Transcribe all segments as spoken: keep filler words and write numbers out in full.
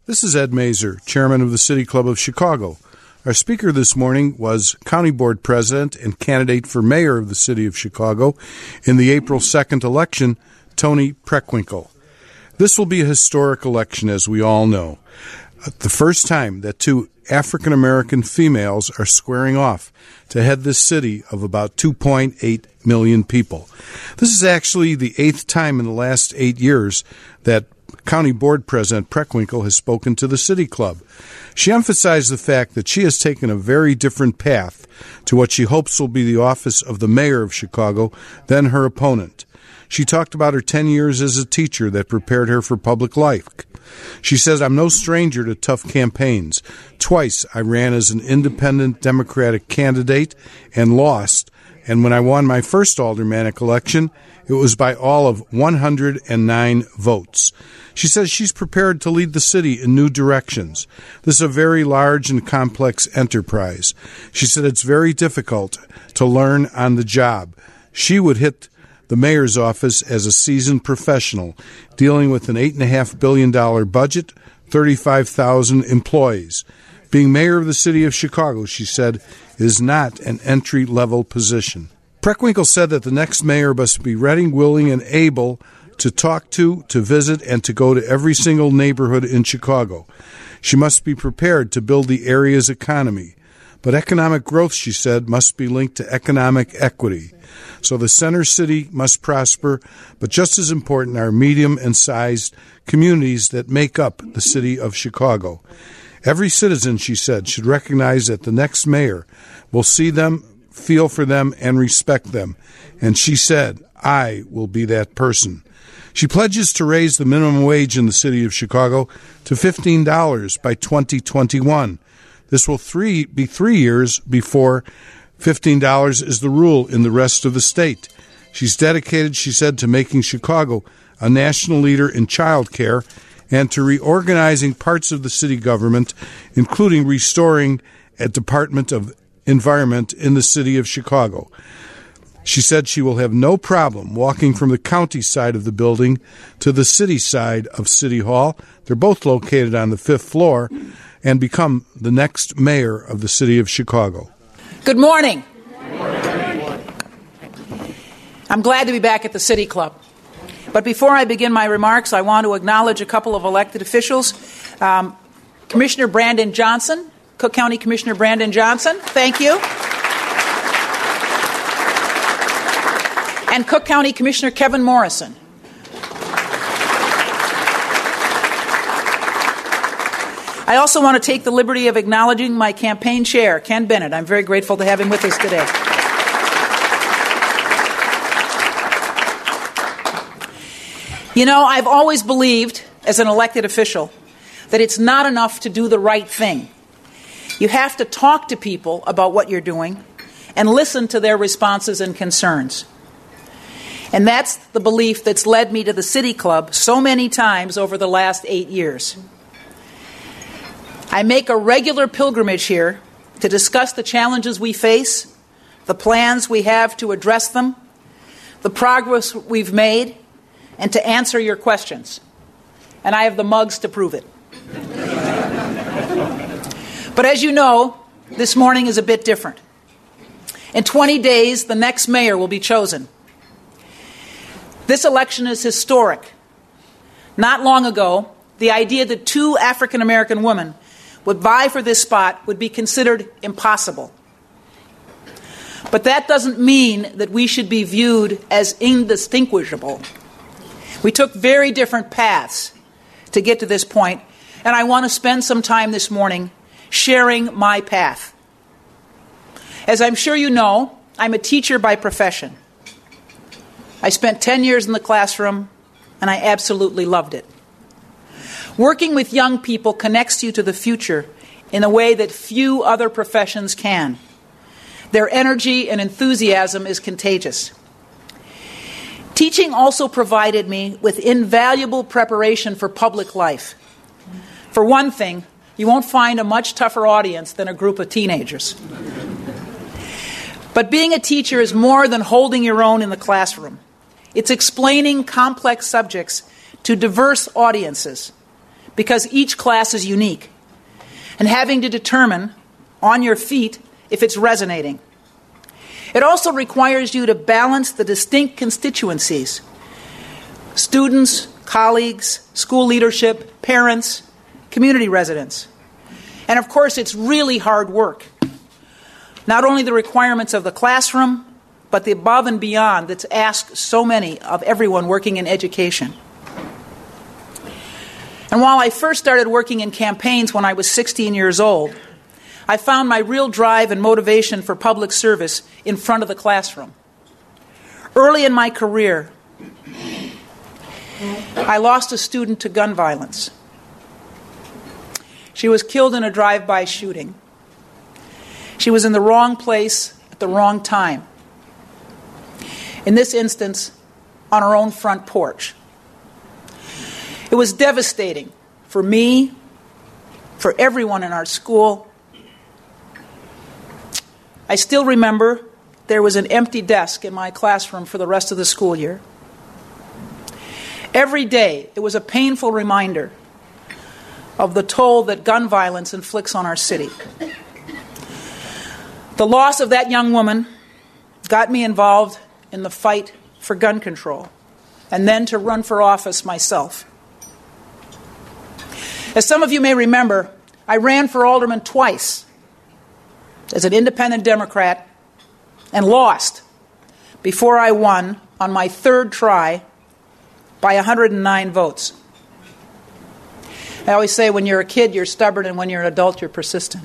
This is Ed Mazer, Chairman of the City Club of Chicago. Our speaker this morning was County Board President and candidate for Mayor of the City of Chicago in the April second election, Toni Preckwinkle. This will be a historic election, as we all know. The first time that two African-American females are squaring off to head this city of about two point eight million people. This is actually the eighth time in the last eight years that County Board President Preckwinkle has spoken to the City Club. She emphasized the fact that she has taken a very different path to what she hopes will be the office of the mayor of Chicago than her opponent. She talked about her ten years as a teacher that prepared her for public life. She says, "I'm no stranger to tough campaigns. Twice I ran as an independent Democratic candidate and lost, and when I won my first aldermanic election, it was by all of one hundred nine votes." She says she's prepared to lead the city in new directions. This is a very large and complex enterprise. She said it's very difficult to learn on the job. She would hit the mayor's office as a seasoned professional, dealing with an eight point five billion dollars budget, thirty-five thousand employees. Being mayor of the city of Chicago, she said, is not an entry-level position. Preckwinkle said that the next mayor must be ready, willing, and able to talk to, to visit, and to go to every single neighborhood in Chicago. She must be prepared to build the area's economy. But economic growth, she said, must be linked to economic equity. So the center city must prosper, but just as important are medium and sized communities that make up the city of Chicago. Every citizen, she said, should recognize that the next mayor will see them, feel for them, and respect them. And she said, "I will be that person." She pledges to raise the minimum wage in the city of Chicago to fifteen dollars by twenty twenty-one. This will three, be three years before fifteen dollars is the rule in the rest of the state. She's dedicated, she said, to making Chicago a national leader in child care and to reorganizing parts of the city government, including restoring a Department of Environment in the city of Chicago. She said she will have no problem walking from the county side of the building to the city side of City Hall. They're both located on the fifth floor, and become the next mayor of the city of Chicago. Good morning. Good morning. I'm glad to be back at the City Club. But before I begin my remarks, I want to acknowledge a couple of elected officials. Um, Commissioner Brandon Johnson, Cook County Commissioner Brandon Johnson, thank you. And Cook County Commissioner Kevin Morrison. I also want to take the liberty of acknowledging my campaign chair, Ken Bennett. I'm very grateful to have him with us today. You know, I've always believed, as an elected official, that it's not enough to do the right thing. You have to talk to people about what you're doing and listen to their responses and concerns. And that's the belief that's led me to the City Club so many times over the last eight years. I make a regular pilgrimage here to discuss the challenges we face, the plans we have to address them, the progress we've made, and to answer your questions. And I have the mugs to prove it. But as you know, this morning is a bit different. In twenty days, the next mayor will be chosen. This election is historic. Not long ago, the idea that two African American women would vie for this spot would be considered impossible. But that doesn't mean that we should be viewed as indistinguishable. We took very different paths to get to this point, and I want to spend some time this morning sharing my path. As I'm sure you know, I'm a teacher by profession. I spent ten years in the classroom, and I absolutely loved it. Working with young people connects you to the future in a way that few other professions can. Their energy and enthusiasm is contagious. Teaching also provided me with invaluable preparation for public life. For one thing, you won't find a much tougher audience than a group of teenagers. But being a teacher is more than holding your own in the classroom. It's explaining complex subjects to diverse audiences, because each class is unique, and having to determine on your feet if it's resonating. It also requires you to balance the distinct constituencies: students, colleagues, school leadership, parents, community residents. And of course, it's really hard work. Not only the requirements of the classroom, but the above and beyond that's asked so many of everyone working in education. And while I first started working in campaigns when I was sixteen years old, I found my real drive and motivation for public service in front of the classroom. Early in my career, I lost a student to gun violence. She was killed in a drive-by shooting. She was in the wrong place at the wrong time. In this instance, on her own front porch. It was devastating for me, for everyone in our school. I still remember there was an empty desk in my classroom for the rest of the school year. Every day, it was a painful reminder of the toll that gun violence inflicts on our city. The loss of that young woman got me involved in the fight for gun control, and then to run for office myself. As some of you may remember, I ran for alderman twice as an independent Democrat and lost before I won on my third try by one hundred nine votes. I always say when you're a kid, you're stubborn, and when you're an adult, you're persistent.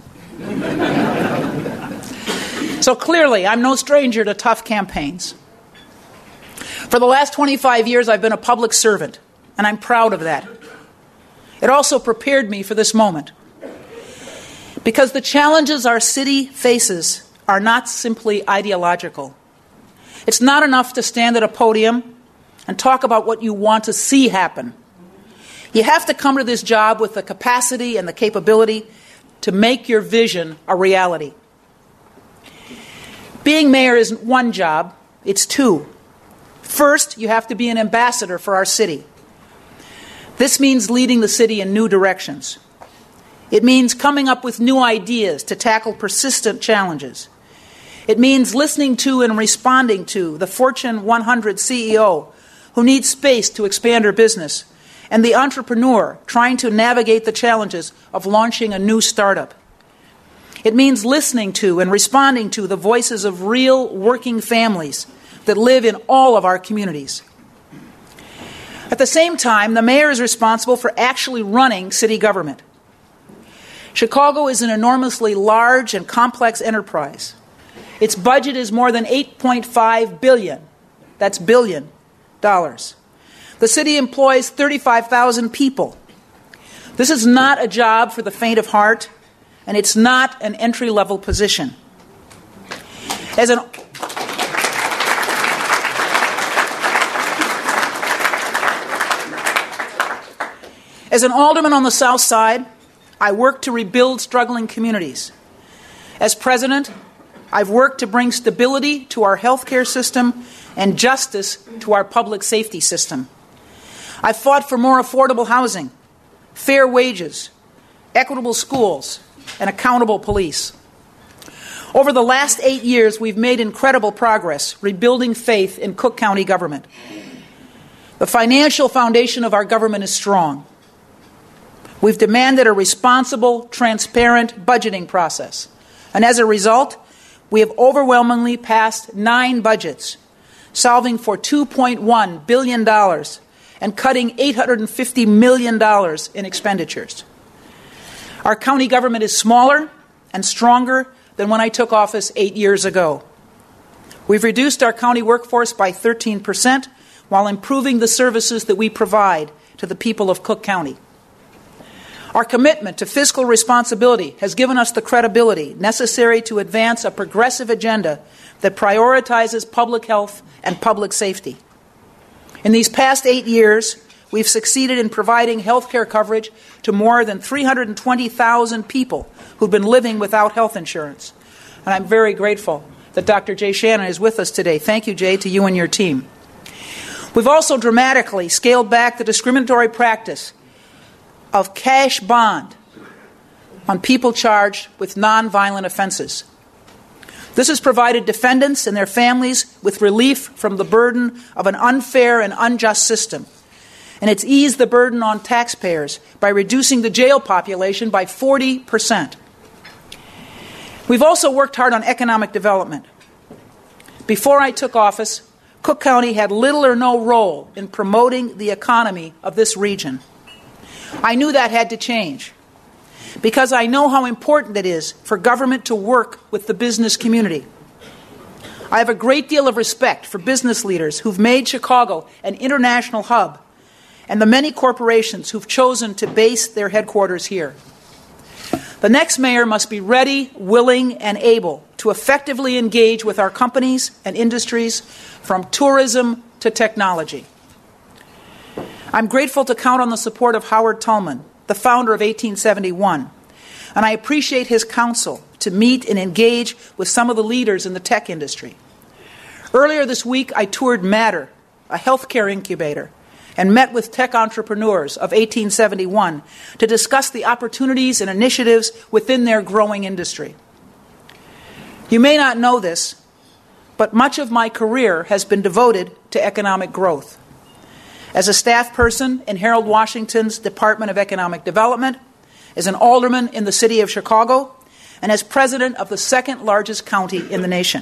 So clearly, I'm no stranger to tough campaigns. For the last twenty-five years, I've been a public servant, and I'm proud of that. It also prepared me for this moment, because the challenges our city faces are not simply ideological. It's not enough to stand at a podium and talk about what you want to see happen. You have to come to this job with the capacity and the capability to make your vision a reality. Being mayor isn't one job, it's two. First, you have to be an ambassador for our city. This means leading the city in new directions. It means coming up with new ideas to tackle persistent challenges. It means listening to and responding to the Fortune one hundred C E O who needs space to expand her business, and the entrepreneur trying to navigate the challenges of launching a new startup. It means listening to and responding to the voices of real working families that live in all of our communities. At the same time, the mayor is responsible for actually running city government. Chicago is an enormously large and complex enterprise. Its budget is more than eight point five billion dollars. That's billion dollars. The city employs thirty-five thousand people. This is not a job for the faint of heart, and it's not an entry-level position. As an As an alderman on the South Side, I work to rebuild struggling communities. As president, I've worked to bring stability to our healthcare system and justice to our public safety system. I've fought for more affordable housing, fair wages, equitable schools, and accountable police. Over the last eight years, we've made incredible progress rebuilding faith in Cook County government. The financial foundation of our government is strong. We've demanded a responsible, transparent budgeting process. And as a result, we have overwhelmingly passed nine budgets, solving for two point one billion dollars and cutting eight hundred fifty million dollars in expenditures. Our county government is smaller and stronger than when I took office eight years ago. We've reduced our county workforce by thirteen percent while improving the services that we provide to the people of Cook County. Our commitment to fiscal responsibility has given us the credibility necessary to advance a progressive agenda that prioritizes public health and public safety. In these past eight years, we've succeeded in providing health care coverage to more than three hundred twenty thousand people who've been living without health insurance. And I'm very grateful that Doctor Jay Shannon is with us today. Thank you, Jay, to you and your team. We've also dramatically scaled back the discriminatory practice of cash bond on people charged with nonviolent offenses. This has provided defendants and their families with relief from the burden of an unfair and unjust system, and it's eased the burden on taxpayers by reducing the jail population by forty percent. We've also worked hard on economic development. Before I took office, Cook County had little or no role in promoting the economy of this region. I knew that had to change, because I know how important it is for government to work with the business community. I have a great deal of respect for business leaders who've made Chicago an international hub, and the many corporations who've chosen to base their headquarters here. The next mayor must be ready, willing, and able to effectively engage with our companies and industries, from tourism to technology. I'm grateful to count on the support of Howard Tullman, the founder of eighteen seventy-one, and I appreciate his counsel to meet and engage with some of the leaders in the tech industry. Earlier this week, I toured Matter, a healthcare incubator, and met with tech entrepreneurs of eighteen seventy-one to discuss the opportunities and initiatives within their growing industry. You may not know this, but much of my career has been devoted to economic growth. As a staff person in Harold Washington's Department of Economic Development, as an alderman in the city of Chicago, and as president of the second largest county in the nation.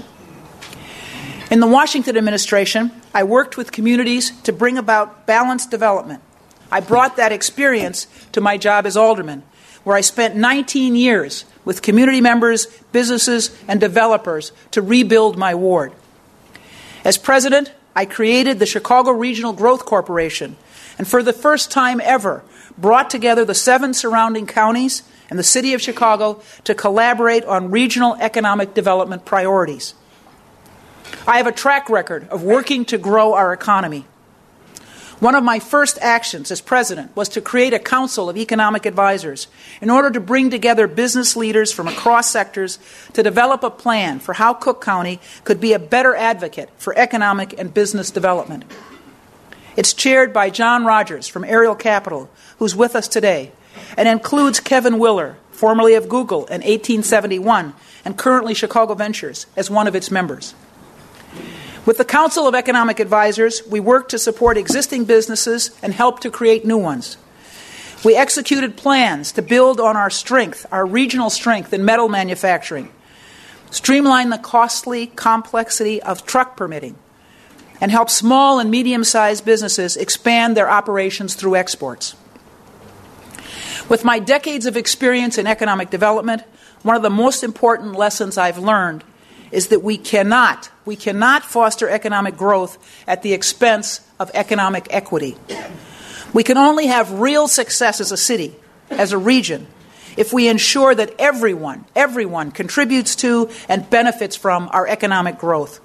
In the Washington administration, I worked with communities to bring about balanced development. I brought that experience to my job as alderman, where I spent nineteen years with community members, businesses, and developers to rebuild my ward. As president, I created the Chicago Regional Growth Corporation, and for the first time ever, brought together the seven surrounding counties and the city of Chicago to collaborate on regional economic development priorities. I have a track record of working to grow our economy. One of my first actions as president was to create a council of economic advisors in order to bring together business leaders from across sectors to develop a plan for how Cook County could be a better advocate for economic and business development. It's chaired by John Rogers from Ariel Capital, who's with us today, and includes Kevin Willer, formerly of Google in eighteen seventy-one and currently Chicago Ventures, as one of its members. With the Council of Economic Advisors, we worked to support existing businesses and help to create new ones. We executed plans to build on our strength, our regional strength in metal manufacturing, streamline the costly complexity of truck permitting, and help small and medium-sized businesses expand their operations through exports. With my decades of experience in economic development, one of the most important lessons I've learned is that we cannot, we cannot foster economic growth at the expense of economic equity. We can only have real success as a city, as a region, if we ensure that everyone, everyone contributes to and benefits from our economic growth.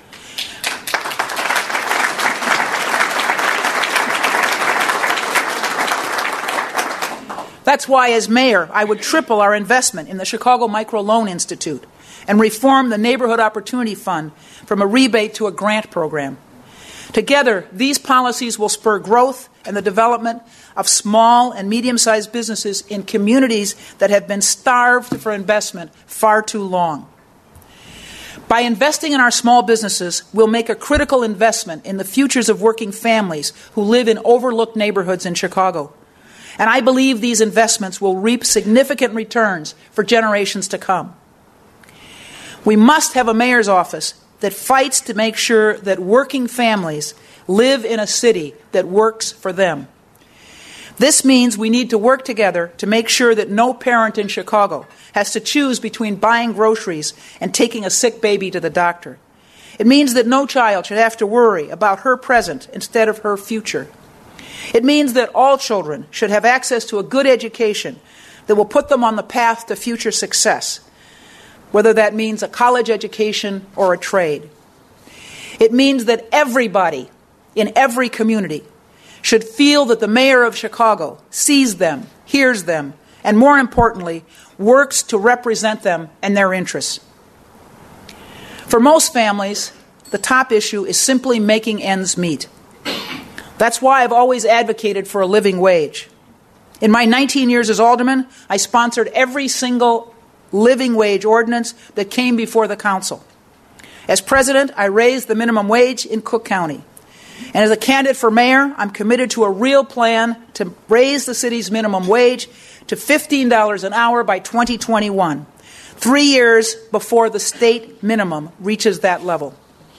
That's why, as mayor, I would triple our investment in the Chicago Microloan Institute and reform the Neighborhood Opportunity Fund from a rebate to a grant program. Together, these policies will spur growth and the development of small and medium-sized businesses in communities that have been starved for investment far too long. By investing in our small businesses, we'll make a critical investment in the futures of working families who live in overlooked neighborhoods in Chicago. And I believe these investments will reap significant returns for generations to come. We must have a mayor's office that fights to make sure that working families live in a city that works for them. This means we need to work together to make sure that no parent in Chicago has to choose between buying groceries and taking a sick baby to the doctor. It means that no child should have to worry about her present instead of her future. It means that all children should have access to a good education that will put them on the path to future success, whether that means a college education or a trade. It means that everybody in every community should feel that the mayor of Chicago sees them, hears them, and more importantly, works to represent them and their interests. For most families, the top issue is simply making ends meet. That's why I've always advocated for a living wage. In my nineteen years as alderman, I sponsored every single living wage ordinance that came before the council. As president, I raised the minimum wage in Cook County. And as a candidate for mayor, I'm committed to a real plan to raise the city's minimum wage to fifteen dollars an hour by twenty twenty-one, three years before the state minimum reaches that level.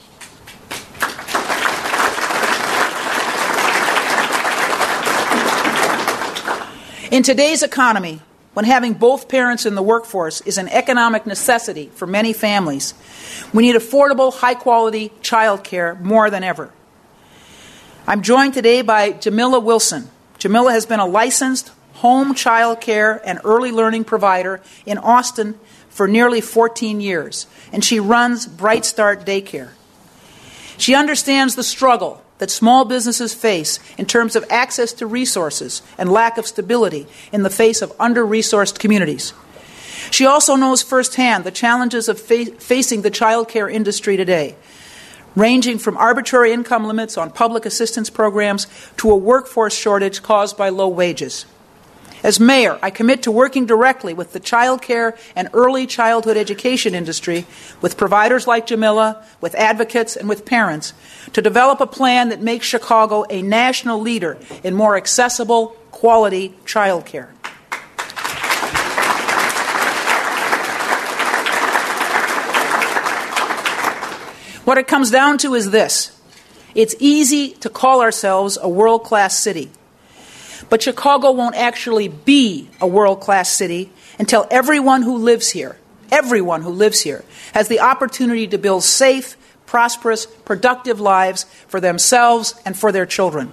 In today's economy, when having both parents in the workforce is an economic necessity for many families, we need affordable, high-quality child care more than ever. I'm joined today by Jamila Wilson. Jamila has been a licensed home child care and early learning provider in Austin for nearly fourteen years, and she runs Bright Start Daycare. She understands the struggle that small businesses face in terms of access to resources and lack of stability in the face of under-resourced communities. She also knows firsthand the challenges of fa- facing the child care industry today, ranging from arbitrary income limits on public assistance programs to a workforce shortage caused by low wages. As mayor, I commit to working directly with the child care and early childhood education industry, with providers like Jamila, with advocates, and with parents, to develop a plan that makes Chicago a national leader in more accessible, quality child care. What it comes down to is this. It's easy to call ourselves a world-class city. But Chicago won't actually be a world-class city until everyone who lives here, everyone who lives here, has the opportunity to build safe, prosperous, productive lives for themselves and for their children.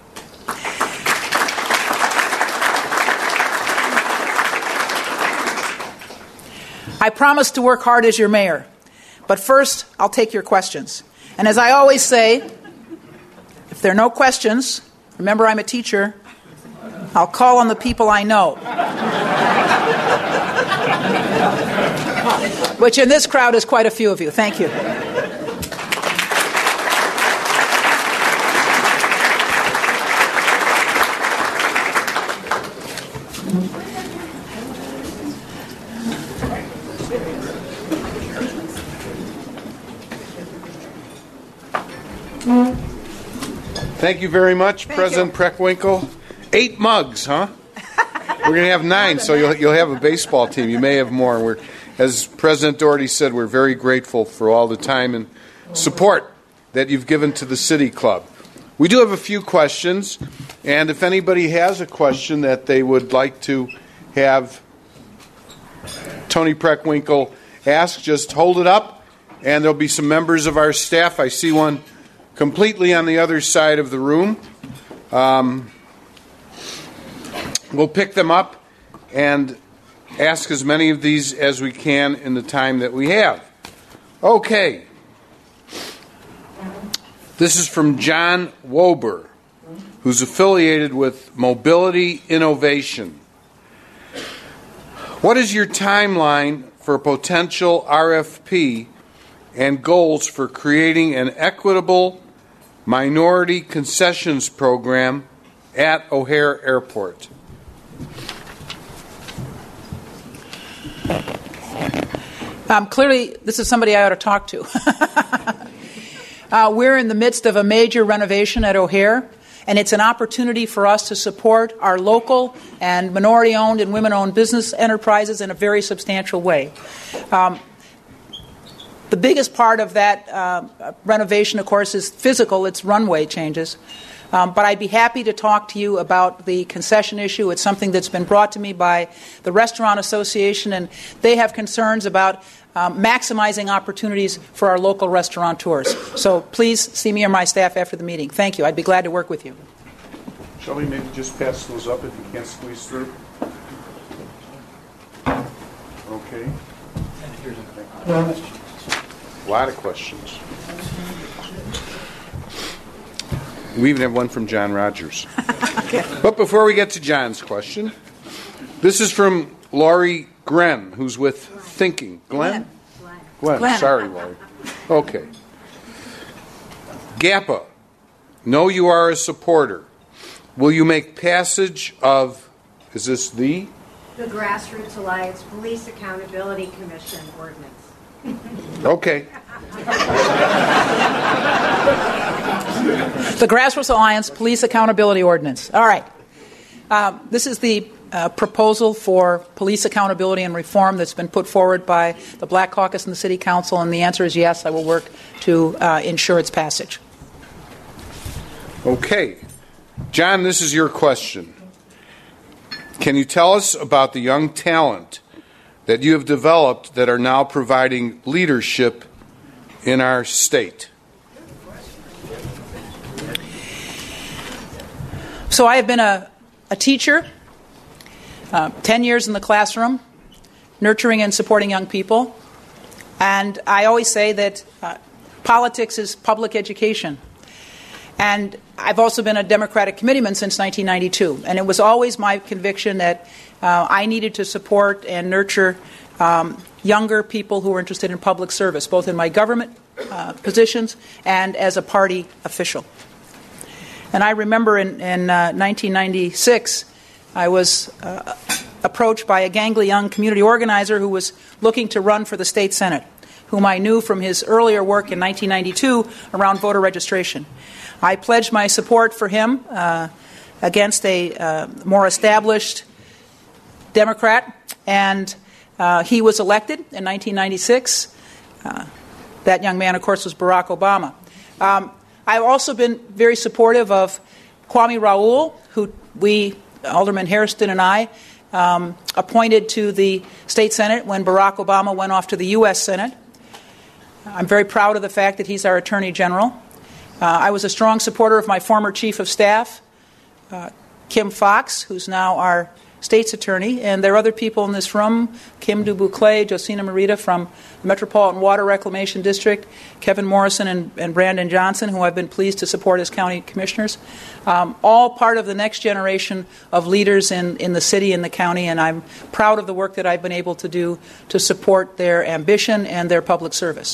I promise to work hard as your mayor, but first I'll take your questions. And as I always say, if there are no questions, remember I'm a teacher, I'll call on the people I know. Which in this crowd is quite a few of you. Thank you. Thank you very much, Thank President you. Preckwinkle. Eight mugs, huh? We're going to have nine, so you'll you'll have a baseball team. You may have more. We're, as President Doherty said, we're very grateful for all the time and support that you've given to the City Club. We do have a few questions, and if anybody has a question that they would like to have Tony Preckwinkle ask, just hold it up, and there'll be some members of our staff. I see one completely on the other side of the room. Um, we'll pick them up and ask as many of these as we can in the time that we have. Okay. This is from John Wober, who's affiliated with Mobility Innovation. What is your timeline for a potential R F P and goals for creating an equitable minority concessions program at O'Hare Airport? Um, clearly, this is somebody I ought to talk to. uh, we're in the midst of a major renovation at O'Hare, and it's an opportunity for us to support our local and minority-owned and women-owned business enterprises in a very substantial way. Um, the biggest part of that uh, renovation, of course, is physical. It's runway changes. Um, but I'd be happy to talk to you about the concession issue. It's something that's been brought to me by the Restaurant Association, and they have concerns about um, maximizing opportunities for our local restaurateurs. So please see me or my staff after the meeting. Thank you. I'd be glad to work with you. Shall we maybe just pass those up if you can't squeeze through? Okay. A lot of questions. We even have one from John Rogers. Okay. But before we get to John's question, this is from Laurie Gren, who's with Thinking. Glenn? Glenn. Glenn. Glenn. Sorry, Laurie. Okay. GAPA. Know you are a supporter. Will you make passage of Is this the? The Grassroots Alliance Police Accountability Commission ordinance. Okay. The Grassroots Alliance Police Accountability Ordinance. All right. Uh, this is the uh, proposal for police accountability and reform that's been put forward by the Black Caucus and the City Council, and the answer is yes, I will work to uh, ensure its passage. Okay. John, this is your question. Can you tell us about the young talent that you have developed that are now providing leadership in our state? So I have been a, a teacher, uh, ten years in the classroom, nurturing and supporting young people. And I always say that uh, politics is public education. And I've also been a Democratic committeeman since nineteen ninety-two. And it was always my conviction that uh, I needed to support and nurture um, younger people who were interested in public service, both in my government uh, positions and as a party official. And I remember in, in uh, nineteen ninety-six, I was uh, approached by a gangly young community organizer who was looking to run for the state senate, whom I knew from his earlier work in nineteen ninety-two around voter registration. I pledged my support for him uh, against a uh, more established Democrat, and uh, he was elected in nineteen ninety-six. Uh, that young man, of course, was Barack Obama. Um, I've also been very supportive of Kwame Raoul, who we, Alderman Hairston and I, um, appointed to the state senate when Barack Obama went off to the U S Senate. I'm very proud of the fact that he's our Attorney General. Uh, I was a strong supporter of my former Chief of Staff, uh, Kim Fox, who's now our State's Attorney, and there are other people in this room, Kim DuBouclet, Josina Morita from the Metropolitan Water Reclamation District, Kevin Morrison and, and Brandon Johnson, who I've been pleased to support as county commissioners, um, all part of the next generation of leaders in, in the city and the county, and I'm proud of the work that I've been able to do to support their ambition and their public service.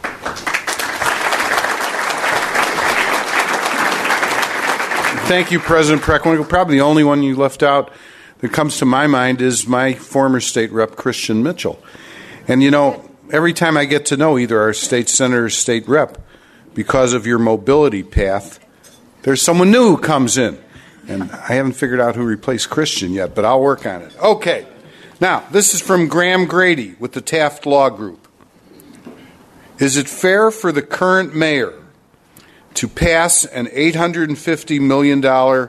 Thank you, President Preckwinkle. Probably the only one you left out that comes to my mind is my former state rep, Christian Mitchell. And, you know, every time I get to know either our state senator or state rep, because of your mobility path, there's someone new who comes in. And I haven't figured out who replaced Christian yet, but I'll work on it. Okay. Now, this is from Graham Grady with the Taft Law Group. Is it fair for the current mayor to pass an eight hundred fifty million dollars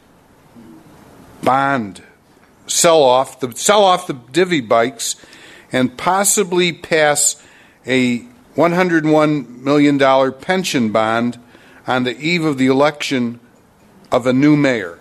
bond, sell off the sell off the divvy bikes, and possibly pass a one hundred one million dollars pension bond on the eve of the election of a new mayor?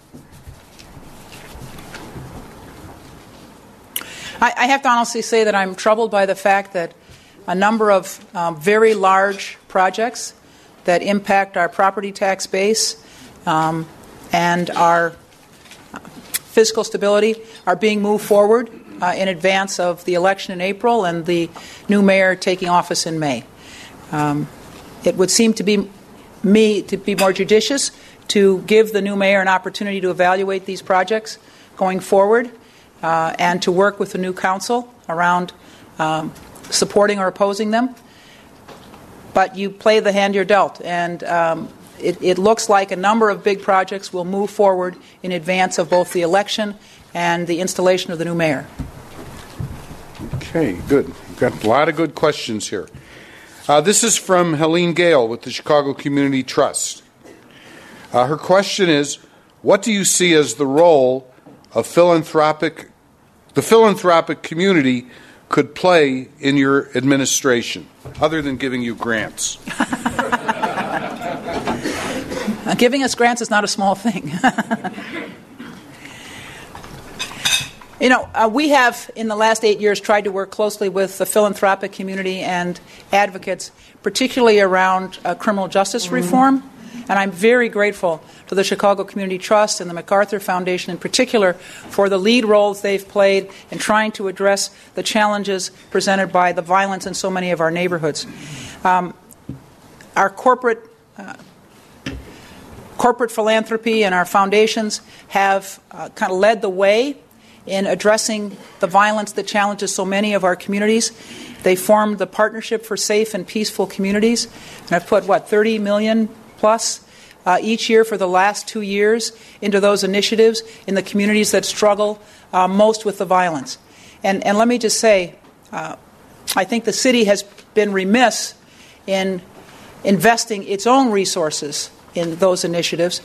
I, I have to honestly say that I'm troubled by the fact that a number of um, very large projects that impact our property tax base um, and our fiscal stability are being moved forward uh, in advance of the election in April and the new mayor taking office in May. Um, it would seem to be me to be more judicious to give the new mayor an opportunity to evaluate these projects going forward uh, and to work with the new council around um, supporting or opposing them. But you play the hand you're dealt, and um, it, it looks like a number of big projects will move forward in advance of both the election and the installation of the new mayor. Okay, good. We've got a lot of good questions here. Uh, this is from Helene Gale with the Chicago Community Trust. Uh, her question is, what do you see as the role of philanthropic, the philanthropic community could play in your administration, other than giving you grants? uh, giving us grants is not a small thing. You know, uh, we have, in the last eight years, tried to work closely with the philanthropic community and advocates, particularly around uh, criminal justice mm-hmm. reform. And I'm very grateful to the Chicago Community Trust and the MacArthur Foundation in particular for the lead roles they've played in trying to address the challenges presented by the violence in so many of our neighborhoods. Um, our corporate uh, corporate philanthropy and our foundations have uh, kind of led the way in addressing the violence that challenges so many of our communities. They formed the Partnership for Safe and Peaceful Communities, and I've put, what, thirty million plus uh, each year for the last two years into those initiatives in the communities that struggle uh, most with the violence. And, and let me just say, uh, I think the city has been remiss in investing its own resources in those initiatives.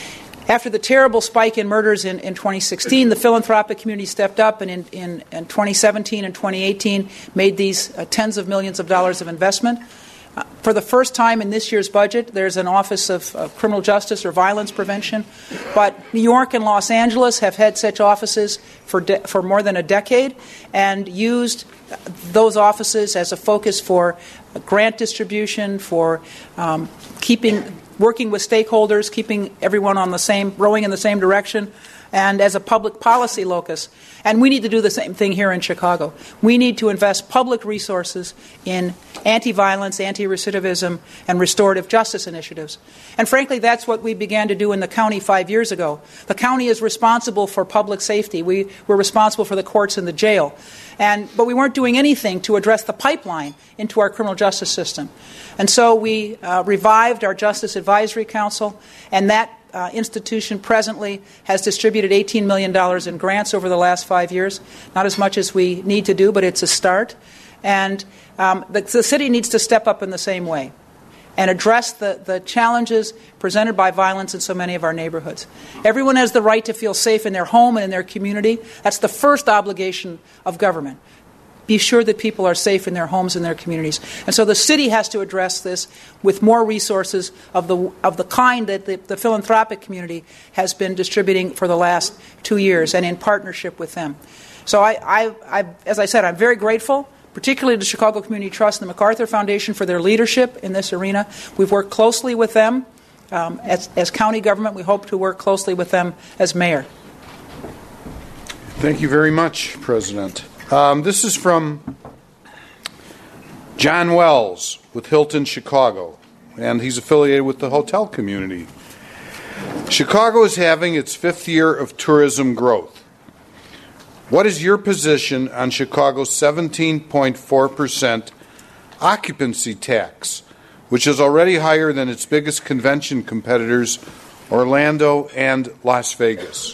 After the terrible spike in murders in, in twenty sixteen, the philanthropic community stepped up and in, in, in twenty seventeen and twenty eighteen made these uh, tens of millions of dollars of investment. Uh, for the first time in this year's budget, there's an Office of uh, Criminal Justice or Violence Prevention. But New York and Los Angeles have had such offices for, de- for more than a decade and used those offices as a focus for grant distribution, for um, keeping... working with stakeholders, keeping everyone on the same, rowing in the same direction, and as a public policy locus. And we need to do the same thing here in Chicago. We need to invest public resources in anti-violence, anti-recidivism, and restorative justice initiatives. And frankly, that's what we began to do in the county five years ago. The county is responsible for public safety. We were responsible for the courts and the jail. And, but we weren't doing anything to address the pipeline into our criminal justice system. And so we uh, revived our Justice Advisory Council, and that uh, institution presently has distributed eighteen million dollars in grants over the last five years. Not as much as we need to do, but it's a start. And um, the, the city needs to step up in the same way and address the, the challenges presented by violence in so many of our neighborhoods. Everyone has the right to feel safe in their home and in their community. That's the first obligation of government. Be sure that people are safe in their homes and their communities. And so the city has to address this with more resources of the of the kind that the, the philanthropic community has been distributing for the last two years and in partnership with them. So I, I, I as I said, I'm very grateful, particularly to the Chicago Community Trust and the MacArthur Foundation for their leadership in this arena. We've worked closely with them um, as, as county government. We hope to work closely with them as mayor. Thank you very much, President. Um, this is from John Wells with Hilton Chicago, and he's affiliated with the hotel community. Chicago is having its fifth year of tourism growth. What is your position on Chicago's seventeen point four percent occupancy tax, which is already higher than its biggest convention competitors, Orlando and Las Vegas?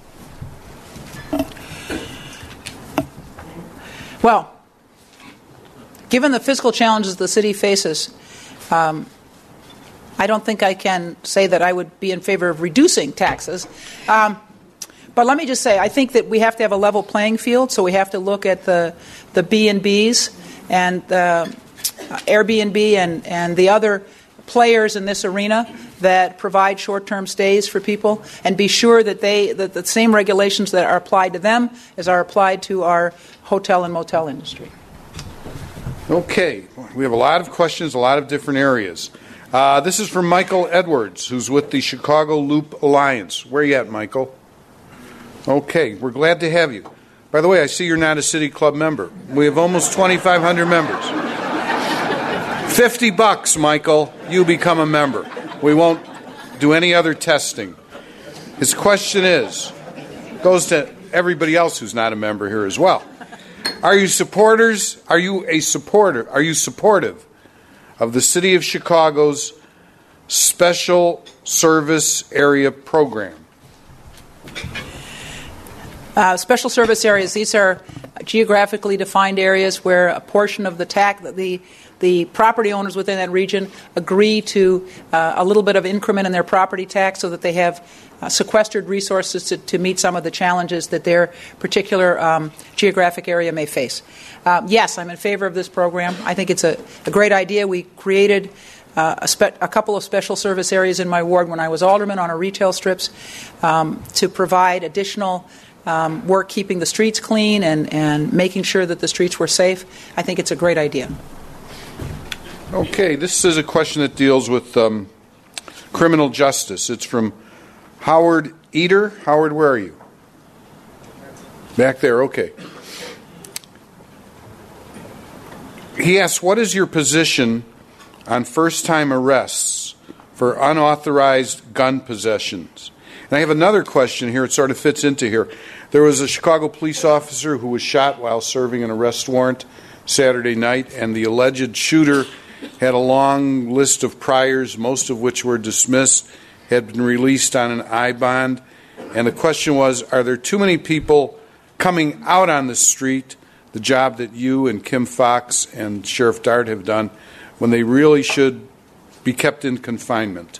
Well, given the fiscal challenges the city faces, um, I don't think I can say that I would be in favor of reducing taxes. Um, but let me just say, I think that we have to have a level playing field, so we have to look at the the B and Bs and the Airbnb and, and the other players in this arena that provide short-term stays for people, and be sure that they that the same regulations that are applied to them as are applied to our hotel and motel industry. Okay, we have a lot of questions, a lot of different areas. Uh, this is from Michael Edwards, who's with the Chicago Loop Alliance. Where are you at, Michael? Okay, we're glad to have you. By the way, I see you're not a City Club member. We have almost twenty-five hundred members. fifty bucks, Michael, you become a member. We won't do any other testing. His question is, goes to everybody else who's not a member here as well. Are you supporters, are you a supporter, are you supportive of the City of Chicago's Special Service Area Program? Uh, special service areas, these are geographically defined areas where a portion of the tax, the the property owners within that region agree to uh, a little bit of increment in their property tax so that they have uh, sequestered resources to, to meet some of the challenges that their particular um, geographic area may face. Uh, yes, I'm in favor of this program. I think it's a, a great idea. We created uh, a, spe- a couple of special service areas in my ward when I was alderman on our retail strips um, to provide additional um, work keeping the streets clean and, and making sure that the streets were safe. I think it's a great idea. Okay, this is a question that deals with um, criminal justice. It's from Howard Eder. Howard, where are you? Back there, okay. He asks, what is your position on first-time arrests for unauthorized gun possessions. And I have another question here. It sort of fits into here. There was a Chicago police officer who was shot while serving an arrest warrant Saturday night, and the alleged shooter had a long list of priors, most of which were dismissed, had been released on an I bond. And the question was, are there too many people coming out on the street, the job that you and Kim Fox and Sheriff Dart have done, when they really should be kept in confinement?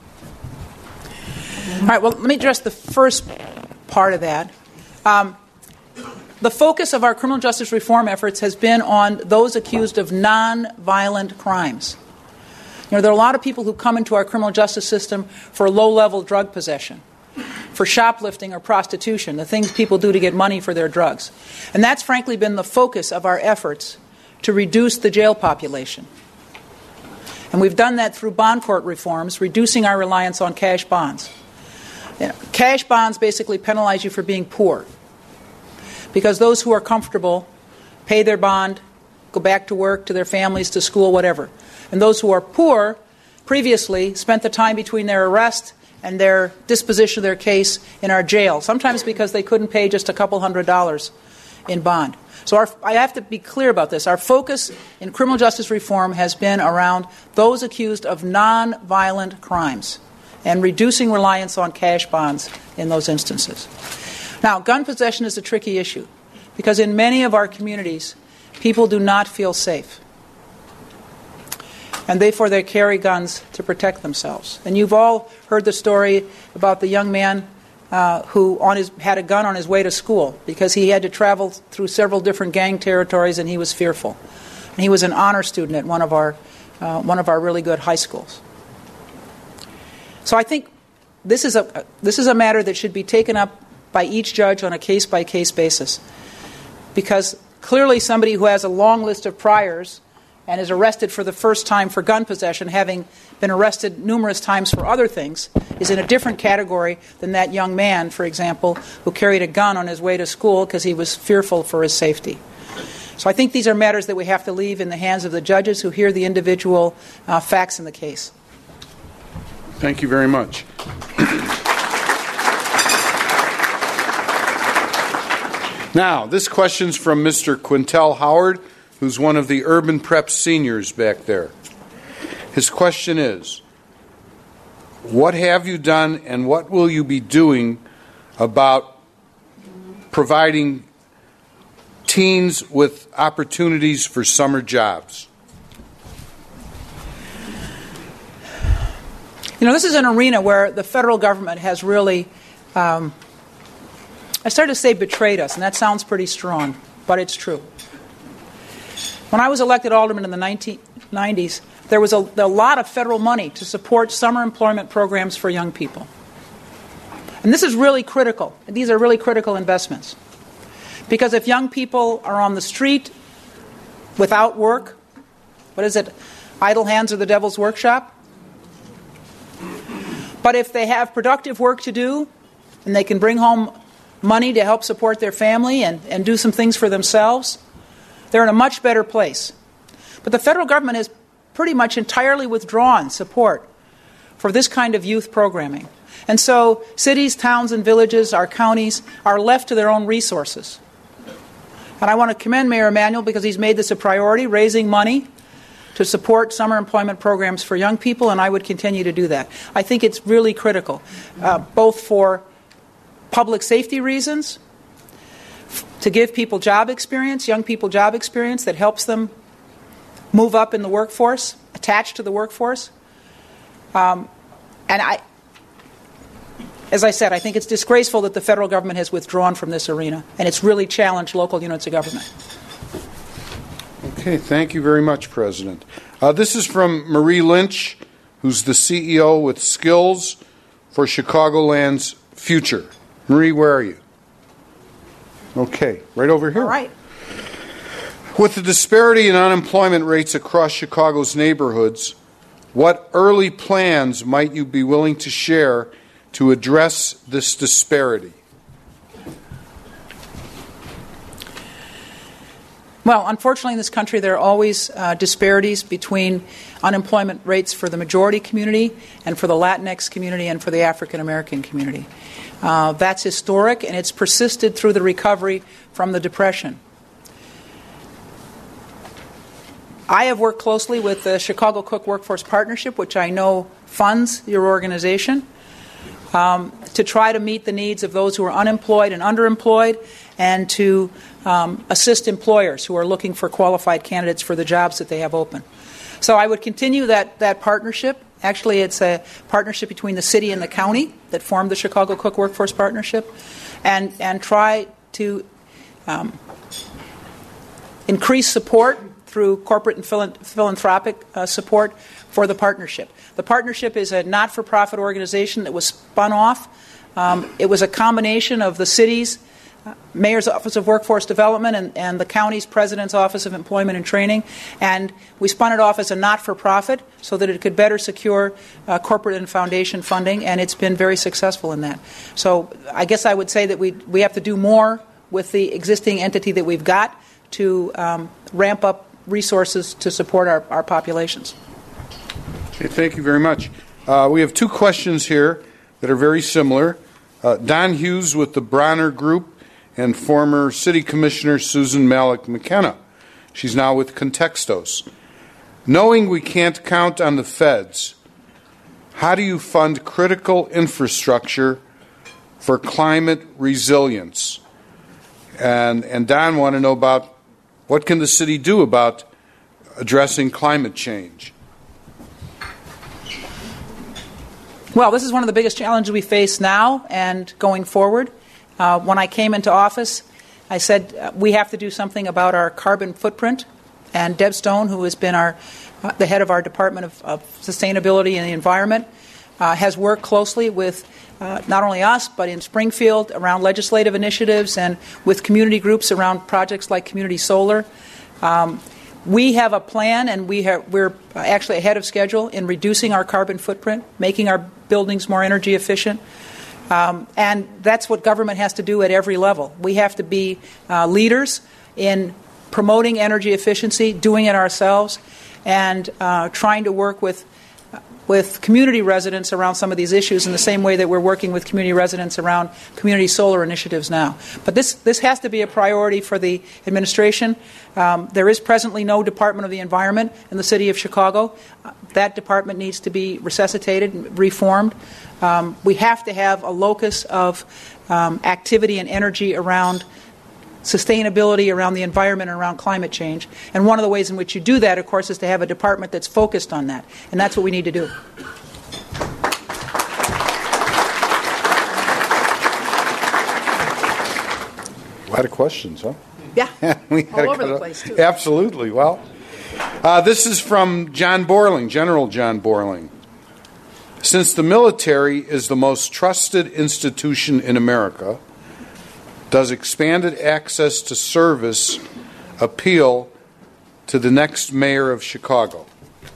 All right, well, let me address the first part of that. Um, the focus of our criminal justice reform efforts has been on those accused of non-violent crimes. You know, there are a lot of people who come into our criminal justice system for low-level drug possession, for shoplifting or prostitution, the things people do to get money for their drugs. And that's frankly been the focus of our efforts to reduce the jail population. And we've done that through bond court reforms, reducing our reliance on cash bonds. You know, cash bonds basically penalize you for being poor, because those who are comfortable pay their bond, go back to work, to their families, to school, whatever. And those who are poor previously spent the time between their arrest and their disposition of their case in our jail, sometimes because they couldn't pay just a couple hundred dollars in bond. So our, I have to be clear about this. Our focus in criminal justice reform has been around those accused of non-violent crimes and reducing reliance on cash bonds in those instances. Now, gun possession is a tricky issue because in many of our communities, people do not feel safe. And therefore, they carry guns to protect themselves. And you've all heard the story about the young man uh, who on his, had a gun on his way to school because he had to travel through several different gang territories and he was fearful. And he was an honor student at one of our, uh, one of our really good high schools. So I think this is a this is a matter that should be taken up by each judge on a case-by-case basis, because clearly somebody who has a long list of priors and is arrested for the first time for gun possession, having been arrested numerous times for other things, is in a different category than that young man, for example, who carried a gun on his way to school because he was fearful for his safety. So I think these are matters that we have to leave in the hands of the judges who hear the individual uh, facts in the case. Thank you very much. Now, this question's from Mister Quintel Howard, who's one of the Urban Prep seniors back there. His question is, what have you done and what will you be doing about providing teens with opportunities for summer jobs? You know, this is an arena where the federal government has really, um, I started to say betrayed us, and that sounds pretty strong, but it's true. When I was elected alderman in the nineteen nineties, there was a, a lot of federal money to support summer employment programs for young people. And this is really critical. These are really critical investments. Because if young people are on the street without work, what is it? Idle hands are the devil's workshop? But if they have productive work to do and they can bring home money to help support their family and, and do some things for themselves, they're in a much better place. But the federal government has pretty much entirely withdrawn support for this kind of youth programming. And so cities, towns, and villages, our counties, are left to their own resources. And I want to commend Mayor Emanuel because he's made this a priority, raising money to support summer employment programs for young people, and I would continue to do that. I think it's really critical, uh, both for public safety reasons, f- to give people job experience, young people job experience that helps them move up in the workforce, attached to the workforce. Um, and I, as I said, I think it's disgraceful that the federal government has withdrawn from this arena, and it's really challenged local units of government. Okay, thank you very much, President. Uh, this is from Marie Lynch, who's the C E O with Skills for Chicagoland's Future. Marie, where are you? Okay, right over here. All right. With the disparity in unemployment rates across Chicago's neighborhoods, what early plans might you be willing to share to address this disparity? Well, unfortunately in this country there are always uh, disparities between unemployment rates for the majority community and for the Latinx community and for the African American community. Uh, that's historic, and it's persisted through the recovery from the Depression. I have worked closely with the Chicago Cook Workforce Partnership, which I know funds your organization, um, to try to meet the needs of those who are unemployed and underemployed, and to um, assist employers who are looking for qualified candidates for the jobs that they have open. So I would continue that, that partnership. Actually, it's a partnership between the city and the county that formed the Chicago Cook Workforce Partnership, and, and try to um, increase support through corporate and philanthropic uh, support for the partnership. The partnership is a not-for-profit organization that was spun off. Um, it was a combination of the city's uh, Mayor's Office of Workforce Development and, and the county's President's Office of Employment and Training, and we spun it off as a not-for-profit so that it could better secure uh, corporate and foundation funding, and it's been very successful in that. So I guess I would say that we we have to do more with the existing entity that we've got to um, ramp up resources to support our, our populations. Okay, thank you very much. Uh, we have two questions here that are very similar. Uh, Don Hughes with the Bronner Group and former City Commissioner Susan Malik McKenna. She's now with Contextos. Knowing we can't count on the feds, how do you fund critical infrastructure for climate resilience? And, and Don want to know about what can the city do about addressing climate change? Well, this is one of the biggest challenges we face now and going forward. Uh, when I came into office, I said uh, we have to do something about our carbon footprint. And Deb Stone, who has been our uh, the head of our Department of, of Sustainability and the Environment, uh, has worked closely with uh, not only us, but in Springfield around legislative initiatives and with community groups around projects like Community Solar. Um, we have a plan, and we have, we're actually ahead of schedule in reducing our carbon footprint, making our buildings more energy efficient. Um, and that's what government has to do at every level. We have to be uh, leaders in promoting energy efficiency, doing it ourselves, and uh, trying to work with with community residents around some of these issues in the same way that we're working with community residents around community solar initiatives now. But this this has to be a priority for the administration. Um, there is presently no Department of the Environment in the city of Chicago. Uh, that department needs to be resuscitated and reformed. Um, we have to have a locus of um, activity and energy around sustainability, around the environment, and around climate change. And one of the ways in which you do that, of course, is to have a department that's focused on that. And that's what we need to do. A lot of questions, huh? Yeah, we all over the place, too. Absolutely. Well, uh, this is from John Borling, General John Borling. Since the military is the most trusted institution in America, does expanded access to service appeal to the next mayor of Chicago?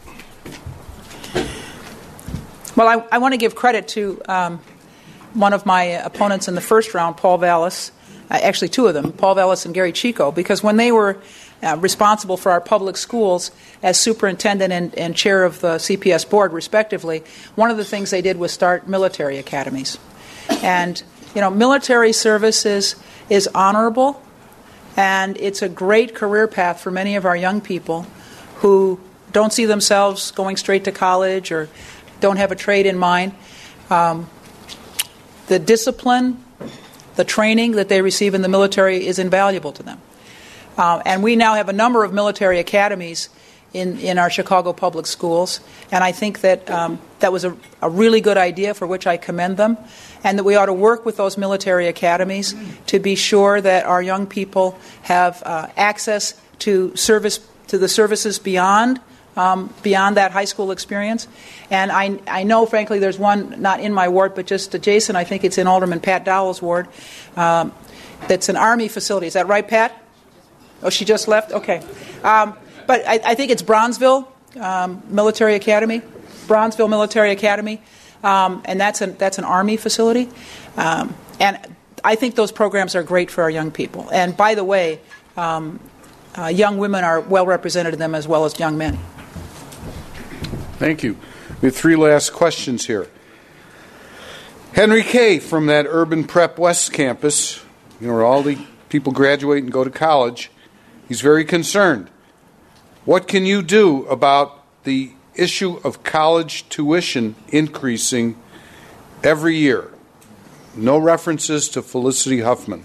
Well, I, I want to give credit to um, one of my opponents in the first round, Paul Vallis, uh, actually two of them, Paul Vallis and Gary Chico, because when they were uh, responsible for our public schools as superintendent and, and chair of the C P S board, respectively, one of the things they did was start military academies. And you know, military service is, is honorable, and it's a great career path for many of our young people who don't see themselves going straight to college or don't have a trade in mind. Um, the discipline, the training that they receive in the military is invaluable to them. Uh, and we now have a number of military academies in, in our Chicago public schools, and I think that um, that was a, a really good idea for which I commend them, and that we ought to work with those military academies to be sure that our young people have uh, access to service to the services beyond um, beyond that high school experience. And I, I know, frankly, there's one not in my ward, but just adjacent. I think it's in Alderman Pat Dowell's ward. Um, that's an Army facility. Is that right, Pat? Oh, she just left? Okay. Um, But I, I think it's Bronzeville um, Military Academy, Bronzeville Military Academy, um, and that's an that's an Army facility. Um, and I think those programs are great for our young people. And by the way, um, uh, young women are well represented in them as well as young men. Thank you. We have three last questions here. Henry Kay from that Urban Prep West campus, you know, where all the people graduate and go to college, he's very concerned. What can you do about the issue of college tuition increasing every year? No references to Felicity Huffman.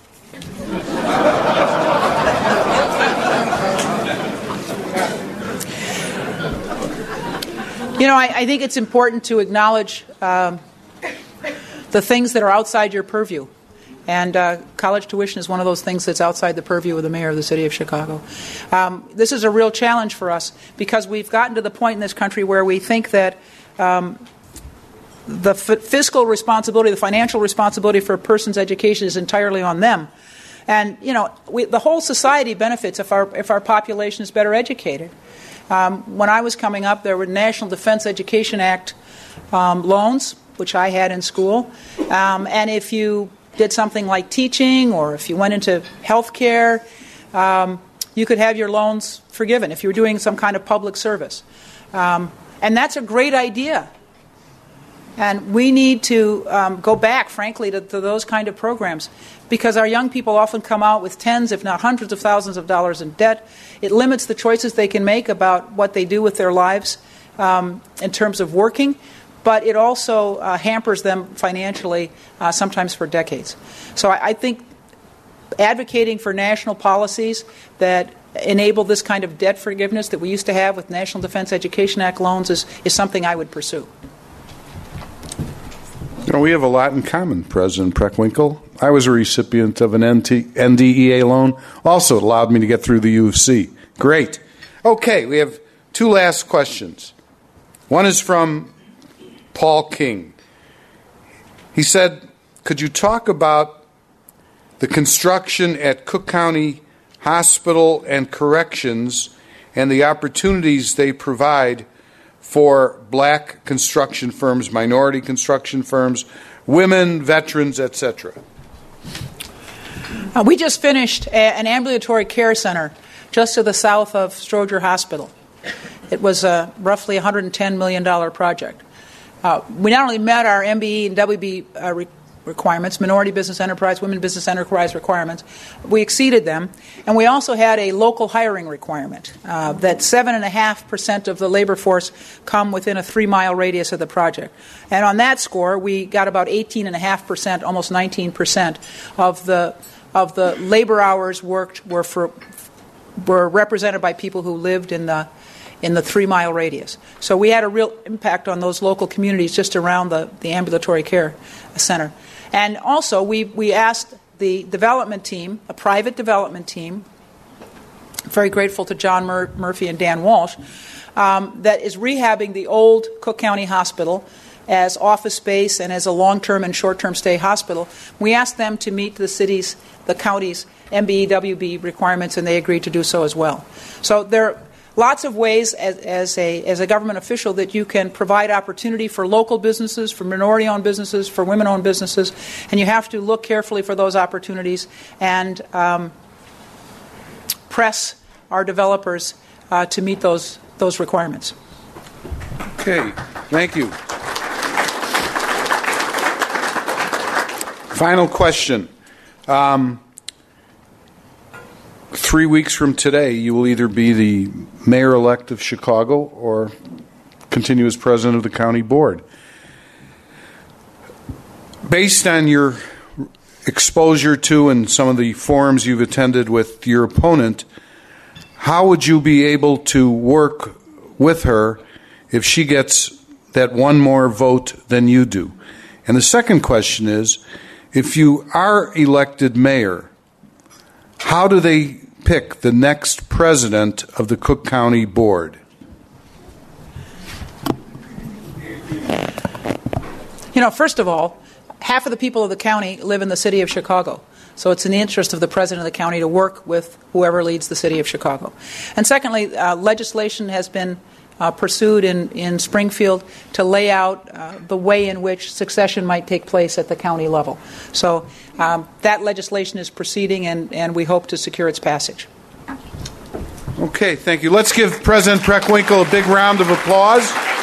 You know, I, I think it's important to acknowledge um, the things that are outside your purview. And uh, college tuition is one of those things that's outside the purview of the mayor of the city of Chicago. Um, this is a real challenge for us because we've gotten to the point in this country where we think that um, the f- fiscal responsibility, the financial responsibility for a person's education is entirely on them. And, you know, we, the whole society benefits if our, if our population is better educated. Um, when I was coming up, there were National Defense Education Act um, loans, which I had in school. Um, and if you did something like teaching or if you went into health care, um, you could have your loans forgiven if you were doing some kind of public service. Um, and that's a great idea. And we need to um, go back, frankly, to, to those kind of programs because our young people often come out with tens, if not hundreds of thousands of dollars in debt. It limits the choices they can make about what they do with their lives um, in terms of working, but it also uh, hampers them financially, uh, sometimes for decades. So I, I think advocating for national policies that enable this kind of debt forgiveness that we used to have with National Defense Education Act loans is, is something I would pursue. You know, we have a lot in common, President Preckwinkle. I was a recipient of an N D E A loan. Also, it allowed me to get through the U of C. Great. Okay, we have two last questions. One is from Paul King. He said, could you talk about the construction at Cook County Hospital and Corrections and the opportunities they provide for black construction firms, minority construction firms, women, veterans, et cetera? Uh, we just finished a, an ambulatory care center just to the south of Stroger Hospital. It was a roughly one hundred ten million dollars project. Uh, we not only met our M B E and W B uh, re- requirements, minority business enterprise, women business enterprise requirements, we exceeded them. And we also had a local hiring requirement uh, that seven point five percent of the labor force come within a three-mile radius of the project. And on that score, we got about eighteen point five percent, almost nineteen percent of the of the labor hours worked were for were represented by people who lived in the in the three-mile radius. So we had a real impact on those local communities just around the, the ambulatory care center. And also, we, we asked the development team, a private development team, very grateful to John Mur- Murphy and Dan Walsh, um, that is rehabbing the old Cook County Hospital as office space and as a long-term and short-term stay hospital. We asked them to meet the city's, the county's M B E W B requirements, and they agreed to do so as well. So there are lots of ways as, as, a, as a government official that you can provide opportunity for local businesses, for minority-owned businesses, for women-owned businesses, and you have to look carefully for those opportunities and um, press our developers uh, to meet those, those requirements. Okay, thank you. Final question. Um, three weeks from today, you will either be the mayor-elect of Chicago or continue as president of the county board. Based on your exposure to and some of the forums you've attended with your opponent, how would you be able to work with her if she gets that one more vote than you do? And the second question is, if you are elected mayor, how do they pick the next president of the Cook County Board? You know, first of all, half of the people of the county live in the city of Chicago. So it's in the interest of the president of the county to work with whoever leads the city of Chicago. And secondly, uh, legislation has been uh, pursued in, in Springfield to lay out uh, the way in which succession might take place at the county level. So um, that legislation is proceeding, and, and we hope to secure its passage. Okay, thank you. Let's give President Preckwinkle a big round of applause.